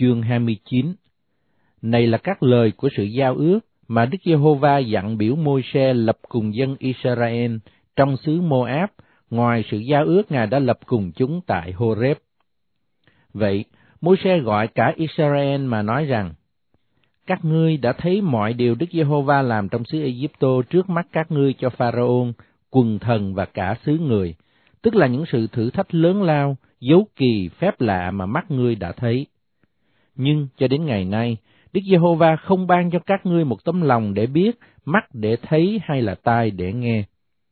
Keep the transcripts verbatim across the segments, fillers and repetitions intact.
chương hai mươi chín. Này là các lời của sự giao ước mà Đức Giê-hô-va dặn biểu Môi-se lập cùng dân Israel trong xứ Mô-áp, ngoài sự giao ước Ngài đã lập cùng chúng tại Hô-rép. Vậy, Môi-se gọi cả Israel mà nói rằng: Các ngươi đã thấy mọi điều Đức Giê-hô-va làm trong xứ Ê-díp-tô trước mắt các ngươi cho Pha-ra-ôn, quần thần và cả xứ người, tức là những sự thử thách lớn lao, dấu kỳ, phép lạ mà mắt ngươi đã thấy. Nhưng cho đến ngày nay, Đức Giê-hô-va không ban cho các ngươi một tấm lòng để biết, mắt để thấy hay là tai để nghe.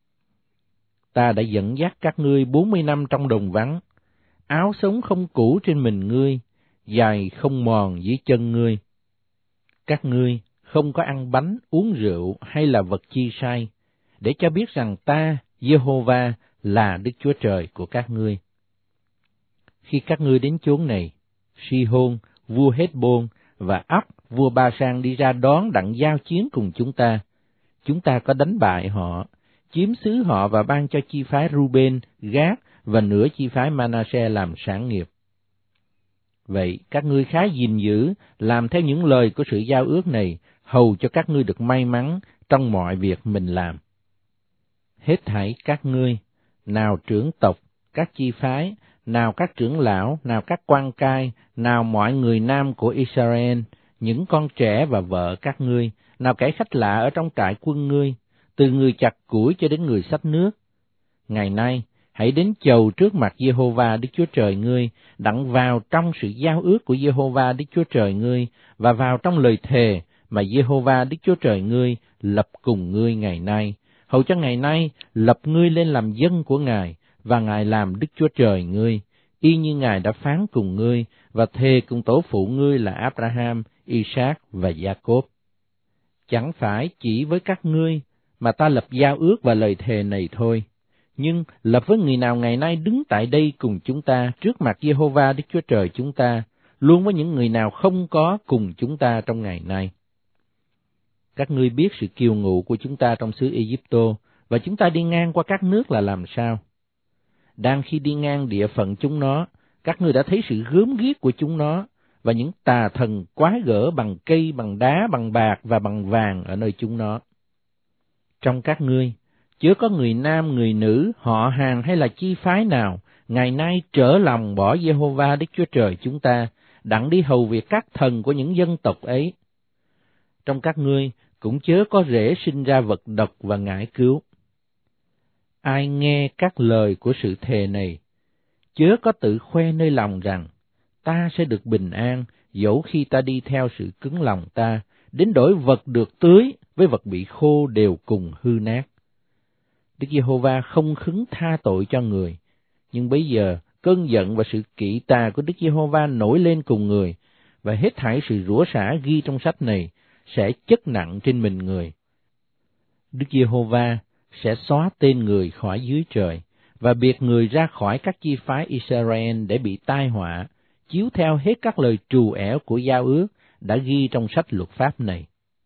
Ta đã dẫn dắt các ngươi bốn mươi năm trong đồng vắng, áo sống không cũ trên mình ngươi, giày không mòn dưới chân ngươi. Các ngươi không có ăn bánh, uống rượu hay là vật chi sai, để cho biết rằng ta, Giê-hô-va, là Đức Chúa Trời của các ngươi. Khi các ngươi đến chốn này, Si-hôn, vua Hét-bôn, và Ấp, vua Ba-sang đi ra đón đặng giao chiến cùng chúng ta. Chúng ta có đánh bại họ, chiếm xứ họ và ban cho chi phái Ru-bên, Gát và nửa chi phái Ma-na-se làm sản nghiệp. Vậy các ngươi khá gìn giữ, làm theo những lời của sự giao ước này, hầu cho các ngươi được may mắn trong mọi việc mình làm. Hết thảy các ngươi, nào trưởng tộc, các chi phái, nào các trưởng lão, nào các quan cai, nào mọi người nam của Israel, những con trẻ và vợ các ngươi, nào kẻ khách lạ ở trong trại quân ngươi, từ người chặt củi cho đến người xách nước. Ngày nay, hãy đến chầu trước mặt Giê-hô-va Đức Chúa Trời ngươi, đặng vào trong sự giao ước của Giê-hô-va Đức Chúa Trời ngươi, và vào trong lời thề mà Giê-hô-va Đức Chúa Trời ngươi lập cùng ngươi ngày nay, hầu cho ngày nay lập ngươi lên làm dân của Ngài, và Ngài làm Đức Chúa Trời ngươi, y như Ngài đã phán cùng ngươi, và thề cùng tổ phụ ngươi là Abraham, Isaac và Gia-cốp. Chẳng phải chỉ với các ngươi mà ta lập giao ước và lời thề này thôi, nhưng lập với người nào ngày nay đứng tại đây cùng chúng ta trước mặt Giê-hô-va Đức Chúa Trời chúng ta, luôn với những người nào không có cùng chúng ta trong ngày nay. Các ngươi biết sự kiêu ngụ của chúng ta trong xứ Ê-díp-tô, và chúng ta đi ngang qua các nước là làm sao. Đang khi đi ngang địa phận chúng nó, các ngươi đã thấy sự gớm ghiếc của chúng nó, và những tà thần quái gở bằng cây, bằng đá, bằng bạc và bằng vàng ở nơi chúng nó. Trong các ngươi, chớ có người nam, người nữ, họ hàng hay là chi phái nào, ngày nay trở lòng bỏ Giê-hô-va Đức Chúa Trời chúng ta, đặng đi hầu việc các thần của những dân tộc ấy. Trong các ngươi, cũng chớ có rễ sinh ra vật độc và ngải cứu. Ai nghe các lời của sự thề này, chớ có tự khoe nơi lòng rằng, ta sẽ được bình an, dẫu khi ta đi theo sự cứng lòng ta, đến đổi vật được tưới với vật bị khô đều cùng hư nát. Đức Giê-hô-va không khứng tha tội cho người, nhưng bây giờ cơn giận và sự kỵ tà của Đức Giê-hô-va nổi lên cùng người, và hết thảy sự rủa xả ghi trong sách này sẽ chất nặng trên mình người. Đức Giê-hô-va sẽ xóa tên người khỏi dưới trời, và biệt người ra khỏi các chi phái Israel để bị tai họa, chiếu theo hết các lời trù ẻo của giao ước đã ghi trong sách luật pháp này.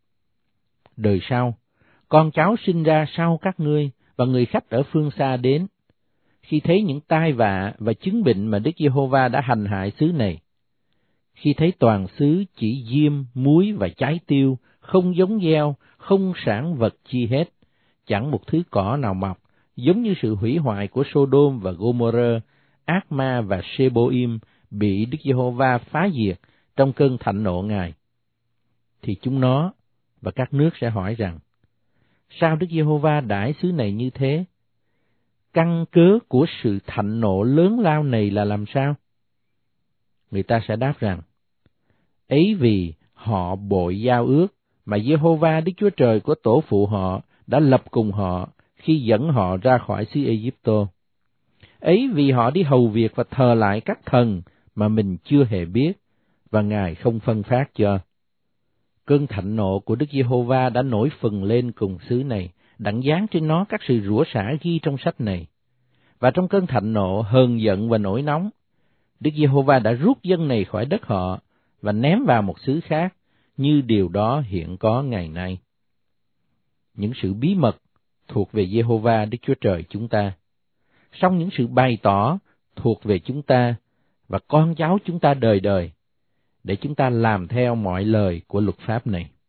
Đời sau, con cháu sinh ra sau các ngươi, và người khách ở phương xa đến, khi thấy những tai vạ và chứng bệnh mà Đức Giê-hô-va đã hành hại xứ này, khi thấy toàn xứ chỉ diêm, muối và trái tiêu, không giống gieo, không sản vật chi hết, chẳng một thứ cỏ nào mọc, giống như sự hủy hoại của Sô-đôm và Gô-mô-rơ, Ác-ma và Sê-bô-im bị Đức Giê-hô-va phá diệt trong cơn thạnh nộ Ngài, thì chúng nó và các nước sẽ hỏi rằng, sao Đức Giê-hô-va đãi xứ này như thế? Căn cớ của sự thạnh nộ lớn lao này là làm sao? Người ta sẽ đáp rằng, ấy vì họ bội giao ước mà Giê-hô-va Đức Chúa Trời của tổ phụ họ đã lập cùng họ khi dẫn họ ra khỏi xứ Ê-díp-tô. Ấy vì họ đi hầu việc và thờ lại các thần mà mình chưa hề biết, và Ngài không phân phát cho. Cơn thạnh nộ của Đức Giê-hô-va đã nổi phừng lên cùng xứ này, đặng giáng trên nó các sự rủa xả ghi trong sách này. Và trong cơn thạnh nộ, hờn giận và nổi nóng, Đức Giê-hô-va đã rút dân này khỏi đất họ và ném vào một xứ khác, như điều đó hiện có ngày nay. Những sự bí mật thuộc về Giê-hô-va Đức Chúa Trời chúng ta, song những sự bày tỏ thuộc về chúng ta và con cháu chúng ta đời đời, để chúng ta làm theo mọi lời của luật pháp này.